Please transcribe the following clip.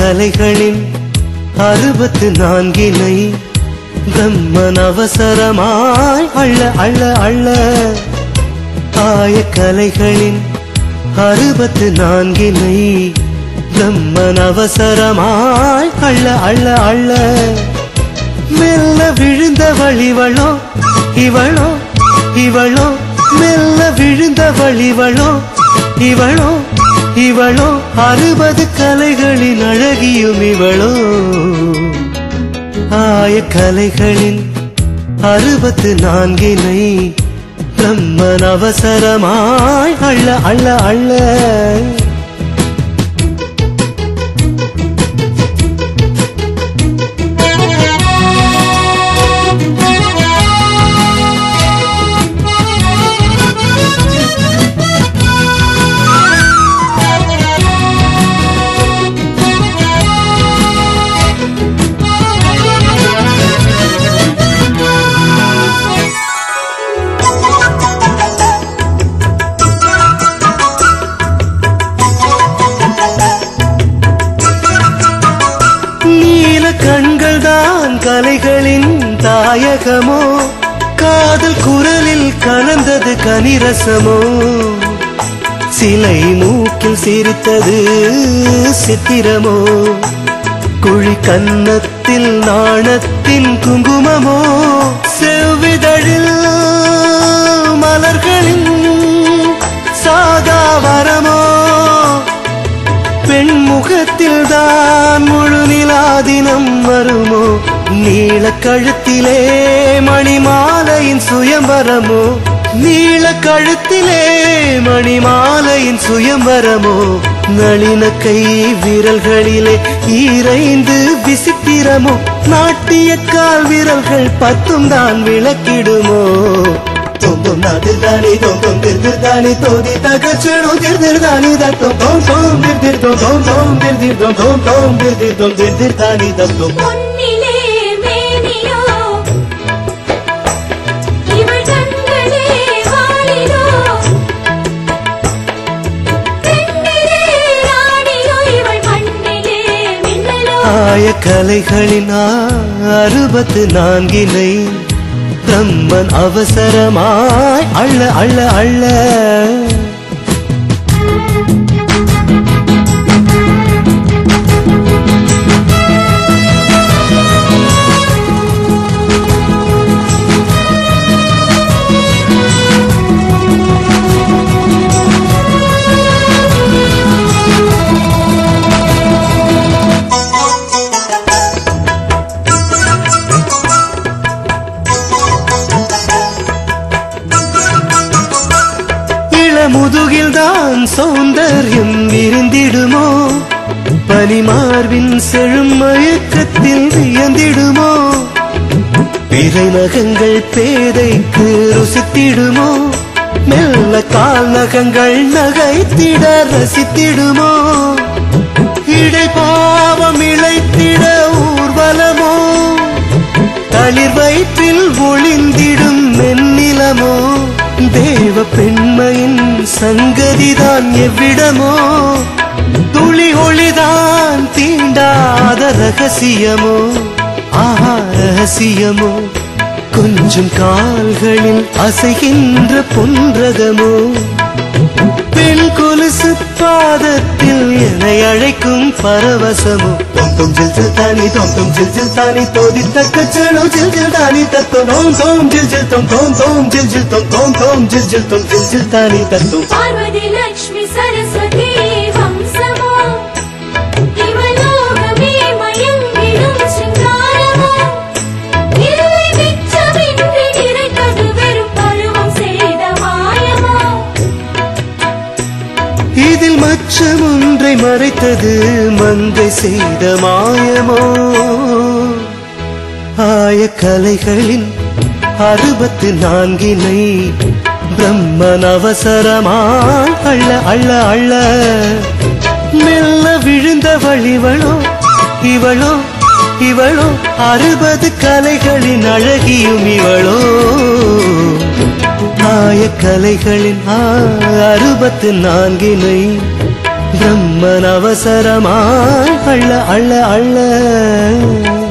கலைகளின் 64 பிரம்மன் அவசரமாய் அள்ள அள்ள அள்ள. ஆய கலைகளின் 64 பிரம்மன் அவசரமாய் அள்ள அள்ள அள்ள. மெல்ல விழுந்த வழிவளோ இவளோ இவளோ, மெல்ல விழுந்த வழிவளோ இவளோ இவளோ, 60 கலைகளின் அழகியும் இவளோ. ஆய கலைகளின் 64 பிரம்மன் அவசரமாய் அள்ள அள்ள அள்ள. கண்கள் தான் கலைகளின் தாயகமோ, காதல் குரலில் கலந்தது கனிரசமோ. சிலை மூக்கில் சிரித்தது சித்திரமோ, குழி கன்னத்தில் நாணத்தின் குங்குமமோ. செவ்விதழில் மலர்களின் சாகாவரமோ, பெண்முகத்தில் தான் முழு நிலாதினம் வருமோ. நீள கழுத்திலே மணிமாலையின் சுயம்பரமோ, நீள கழுத்திலே மணிமாலையின் சுயம்பரமோ. நளின கை விரல்களிலே ஈரைந்து விசித்திரமோ, நாட்டிய கால் விரல்கள் 10 தான் விளக்கிடுமோ. தொம் நாதிர்தானி தொம் திருதானி தோதி தகச்சனோ திருதானி தத்தம் தோம் தோம் திருதம் தோம் தோம் திருதம் தோம் தோம் திருதம் திருதானி தத்தம். பொன்னிலே மேனியோ இவள் கண்களே வாளிலோ, பெண்ணிலே ராணியோ இவள் மண்ணிலே மின்னலோ. ஆய கலைகளின் 64 பிரம்மன் அவசரமாய் அள்ள அள்ள அள்ள. முதுகில் தான் சௌந்தர்யம் விரிந்திடுமோ, பனிமார்பின் செழும் மயக்கத்தில் வியந்திடுமோ. பிறை நகங்கள் பேதைக்கு ருசித்திடுமோ, மெல்ல கால் நகங்கள் நகைத்திட ரசித்திடுமோ. இடை பாவம் இழைத்திட ஊர்வலமோ, தளிர் வயிற்றில் ஒளிந்திடும் மென்னிலமோ. தேவ பெண்மையின் சங்கதிதான் எவ்விடமோ, துளி ஒளிதான் தீண்டாத ரகசியமோ. ஆஹா ரகசியமோ, கொஞ்சம் கால்களில் அசைகின்ற பொன்றகமோ. பெண் கொலுசு பாதத்தில் என்னை அழைக்கும் பரவசமோ. தொம் ஜில் ஜில் தானி தொம் ஜில் ஜில் தானி தோதி தக்கச்சனோ ஜில் ஜில் தானி தத்தம் தோம் தோம் ஜில் ஜில் தொம் தோம் தோம் ஜில் ஜில் தொம் தோம் தோம் ஜில் ஜில் தொம் ஜில் ஜில் தானி தத்தம். பார்வதி லட்சுமி சரஸ்வதி வம்சமோ, இவலோகமே மயங்கிடும் சிங்காரமோ. இல்லை மிச்சமின்றி நிறைத்தது வெறும் பருவம் செய்த மாயமோ. இதில் மச்சம் ஒன்றை மறைத்தது மங்கை செய்த மாயமோ. ஆய கலைகளின் 64 பிரம்மன் அவசரமாய் அள்ள அள்ள அள்ள. மெல்ல விழுந்த வழிவளோ இவளோ இவளோ, 60 கலைகளின் அழகியும் இவளோ. ஆய கலைகளின் 64 பிரம்மன் அவசரமாய் அள்ள அள்ள அள்ள